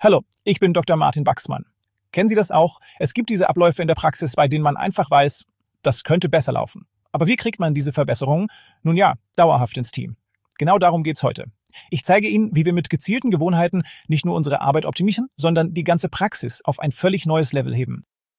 Hallo, ich bin Dr. Martin Baxmann. Kennen Sie das auch? Es gibt diese Abläufe in der Praxis, bei denen man einfach weiß, das könnte besser laufen. Aber wie kriegt man diese Verbesserungen? Nun ja, dauerhaft ins Team. Genau darum geht's heute. Ich zeige Ihnen, wie wir mit gezielten Gewohnheiten nicht nur unsere Arbeit optimieren, sondern die ganze Praxis auf ein völlig neues Level heben.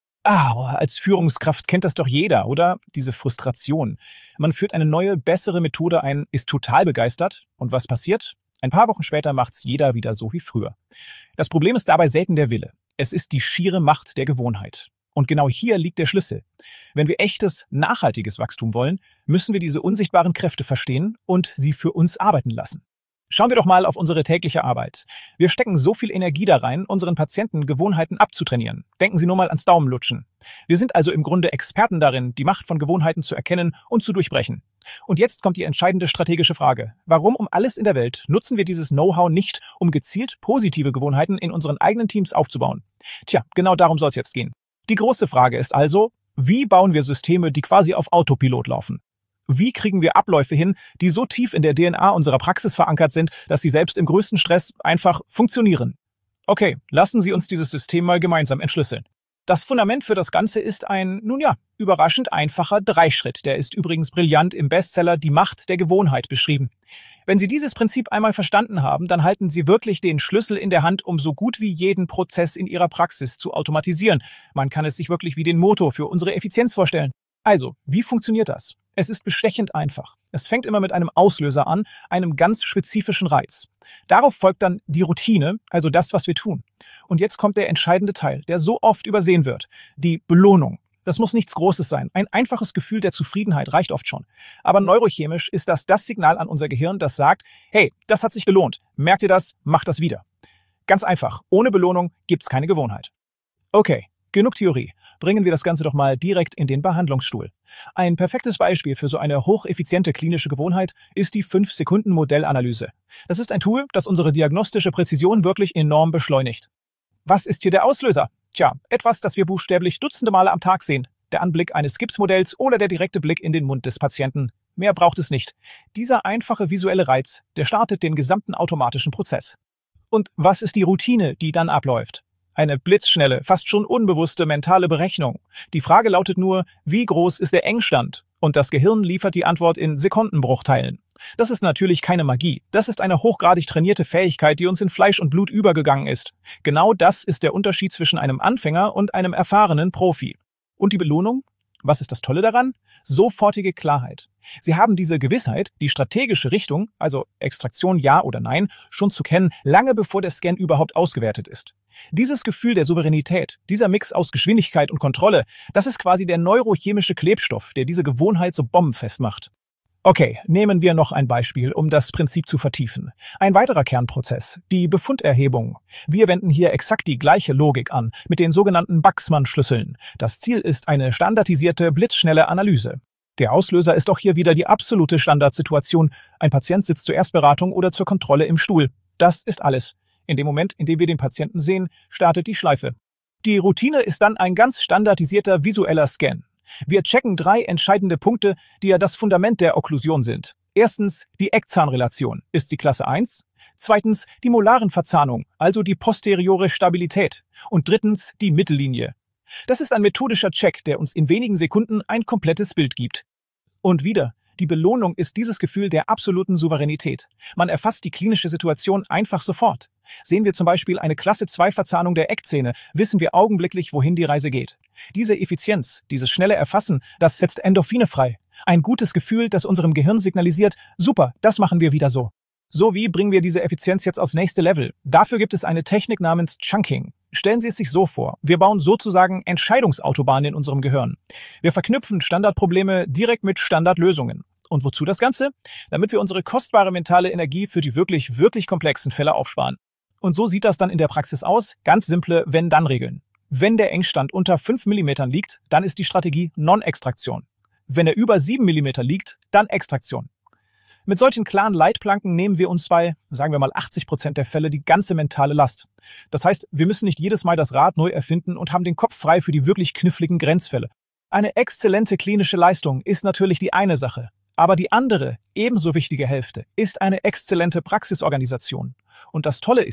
Als Führungskraft kennt das doch jeder, oder? Diese Frustration. Man führt eine neue, bessere Methode ein, ist total begeistert. Und was passiert? Ein paar Wochen später macht's jeder wieder so wie früher. Das Problem ist dabei selten der Wille. Es ist die schiere Macht der Gewohnheit. Und genau hier liegt der Schlüssel. Wenn wir echtes, nachhaltiges Wachstum wollen, müssen wir diese unsichtbaren Kräfte verstehen und sie für uns arbeiten lassen. Schauen wir doch mal auf unsere tägliche Arbeit. Wir stecken so viel Energie da rein, unseren Patienten Gewohnheiten abzutrainieren. Denken Sie nur mal ans Daumenlutschen. Wir sind also im Grunde Experten darin, die Macht von Gewohnheiten zu erkennen und zu durchbrechen. Und jetzt kommt die entscheidende strategische Frage. Warum um alles in der Welt nutzen wir dieses Know-how nicht, um gezielt positive Gewohnheiten in unseren eigenen Teams aufzubauen? Tja, genau darum soll es jetzt gehen. Die große Frage ist also, wie bauen wir Systeme, die quasi auf Autopilot laufen? Wie kriegen wir Abläufe hin, die so tief in der DNA unserer Praxis verankert sind, dass sie selbst im größten Stress einfach funktionieren? Okay, lassen Sie uns dieses System mal gemeinsam entschlüsseln. Das Fundament für das Ganze ist ein, überraschend einfacher Dreischritt. Der ist übrigens brillant im Bestseller Die Macht der Gewohnheit beschrieben. Wenn Sie dieses Prinzip einmal verstanden haben, dann halten Sie wirklich den Schlüssel in der Hand, um so gut wie jeden Prozess in Ihrer Praxis zu automatisieren. Man kann es sich wirklich wie den Motor für unsere Effizienz vorstellen. Also, wie funktioniert das? Es ist bestechend einfach. Es fängt immer mit einem Auslöser an, einem ganz spezifischen Reiz. Darauf folgt dann die Routine, also das, was wir tun. Und jetzt kommt der entscheidende Teil, der so oft übersehen wird, die Belohnung. Das muss nichts Großes sein. Ein einfaches Gefühl der Zufriedenheit reicht oft schon. Aber neurochemisch ist das Signal an unser Gehirn, das sagt, hey, das hat sich gelohnt. Merkt ihr das? Macht das wieder. Ganz einfach. Ohne Belohnung gibt's keine Gewohnheit. Okay, genug Theorie. Bringen wir das Ganze doch mal direkt in den Behandlungsstuhl. Ein perfektes Beispiel für so eine hocheffiziente klinische Gewohnheit ist die 5-Sekunden-Modellanalyse. Das ist ein Tool, das unsere diagnostische Präzision wirklich enorm beschleunigt. Was ist hier der Auslöser? Tja, etwas, das wir buchstäblich dutzende Male am Tag sehen. Der Anblick eines Gipsmodells oder der direkte Blick in den Mund des Patienten. Mehr braucht es nicht. Dieser einfache visuelle Reiz, der startet den gesamten automatischen Prozess. Und was ist die Routine, die dann abläuft? Eine blitzschnelle, fast schon unbewusste mentale Berechnung. Die Frage lautet nur, wie groß ist der Engstand? Und das Gehirn liefert die Antwort in Sekundenbruchteilen. Das ist natürlich keine Magie. Das ist eine hochgradig trainierte Fähigkeit, die uns in Fleisch und Blut übergegangen ist. Genau das ist der Unterschied zwischen einem Anfänger und einem erfahrenen Profi. Und die Belohnung? Was ist das Tolle daran? Sofortige Klarheit. Sie haben diese Gewissheit, die strategische Richtung, also Extraktion ja oder nein, schon zu kennen, lange bevor der Scan überhaupt ausgewertet ist. Dieses Gefühl der Souveränität, dieser Mix aus Geschwindigkeit und Kontrolle, das ist quasi der neurochemische Klebstoff, der diese Gewohnheit so bombenfest macht. Okay, nehmen wir noch ein Beispiel, um das Prinzip zu vertiefen. Ein weiterer Kernprozess, die Befunderhebung. Wir wenden hier exakt die gleiche Logik an, mit den sogenannten Baxmann-Schlüsseln. Das Ziel ist eine standardisierte, blitzschnelle Analyse. Der Auslöser ist auch hier wieder die absolute Standardsituation. Ein Patient sitzt zur Erstberatung oder zur Kontrolle im Stuhl. Das ist alles. In dem Moment, in dem wir den Patienten sehen, startet die Schleife. Die Routine ist dann ein ganz standardisierter visueller Scan. Wir checken 3 entscheidende Punkte, die ja das Fundament der Okklusion sind. Erstens, die Eckzahnrelation. Ist sie Klasse 1? Zweitens, die Molarenverzahnung, also die posteriore Stabilität. Und drittens, die Mittellinie. Das ist ein methodischer Check, der uns in wenigen Sekunden ein komplettes Bild gibt. Und wieder, die Belohnung ist dieses Gefühl der absoluten Souveränität. Man erfasst die klinische Situation einfach sofort. Sehen wir zum Beispiel eine Klasse 2 Verzahnung der Eckzähne, wissen wir augenblicklich, wohin die Reise geht. Diese Effizienz, dieses schnelle Erfassen, das setzt Endorphine frei. Ein gutes Gefühl, das unserem Gehirn signalisiert, super, das machen wir wieder so. So wie bringen wir diese Effizienz jetzt aufs nächste Level? Dafür gibt es eine Technik namens Chunking. Stellen Sie es sich so vor, wir bauen sozusagen Entscheidungsautobahnen in unserem Gehirn. Wir verknüpfen Standardprobleme direkt mit Standardlösungen. Und wozu das Ganze? Damit wir unsere kostbare mentale Energie für die wirklich, wirklich komplexen Fälle aufsparen. Und so sieht das dann in der Praxis aus. Ganz simple Wenn-Dann-Regeln. Wenn der Engstand unter 5 mm liegt, dann ist die Strategie Non-Extraktion. Wenn er über 7 mm liegt, dann Extraktion. Mit solchen klaren Leitplanken nehmen wir uns bei, sagen wir mal 80% der Fälle, die ganze mentale Last. Das heißt, wir müssen nicht jedes Mal das Rad neu erfinden und haben den Kopf frei für die wirklich kniffligen Grenzfälle. Eine exzellente klinische Leistung ist natürlich die eine Sache. Aber die andere, ebenso wichtige Hälfte ist eine exzellente Praxisorganisation. Und das Tolle ist,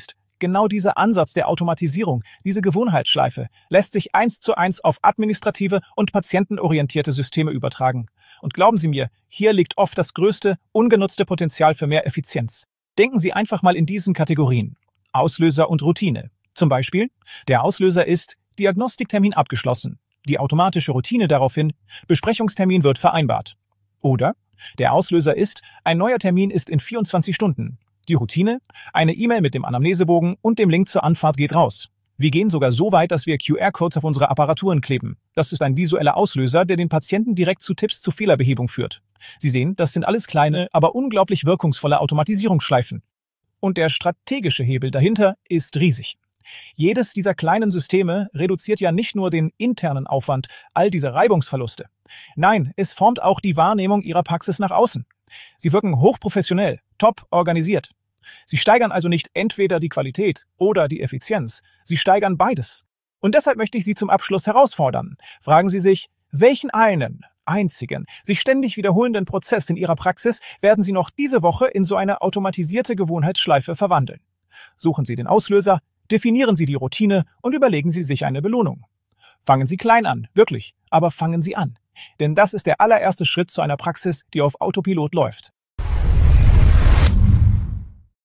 Genau dieser Ansatz der Automatisierung, diese Gewohnheitsschleife, lässt sich 1:1 auf administrative und patientenorientierte Systeme übertragen. Und glauben Sie mir, hier liegt oft das größte, ungenutzte Potenzial für mehr Effizienz. Denken Sie einfach mal in diesen Kategorien: Auslöser und Routine. Zum Beispiel, der Auslöser ist Diagnostiktermin abgeschlossen. Die automatische Routine daraufhin, Besprechungstermin wird vereinbart. Oder der Auslöser ist, ein neuer Termin ist in 24 Stunden. Die Routine, eine E-Mail mit dem Anamnesebogen und dem Link zur Anfahrt geht raus. Wir gehen sogar so weit, dass wir QR-Codes auf unsere Apparaturen kleben. Das ist ein visueller Auslöser, der den Patienten direkt zu Tipps zur Fehlerbehebung führt. Sie sehen, das sind alles kleine, aber unglaublich wirkungsvolle Automatisierungsschleifen. Und der strategische Hebel dahinter ist riesig. Jedes dieser kleinen Systeme reduziert ja nicht nur den internen Aufwand, all diese Reibungsverluste. Nein, es formt auch die Wahrnehmung Ihrer Praxis nach außen. Sie wirken hochprofessionell, top organisiert. Sie steigern also nicht entweder die Qualität oder die Effizienz, sie steigern beides. Und deshalb möchte ich Sie zum Abschluss herausfordern. Fragen Sie sich, welchen einzigen, sich ständig wiederholenden Prozess in Ihrer Praxis werden Sie noch diese Woche in so eine automatisierte Gewohnheitsschleife verwandeln? Suchen Sie den Auslöser, definieren Sie die Routine und überlegen Sie sich eine Belohnung. Fangen Sie klein an, wirklich, aber fangen Sie an. Denn das ist der allererste Schritt zu einer Praxis, die auf Autopilot läuft.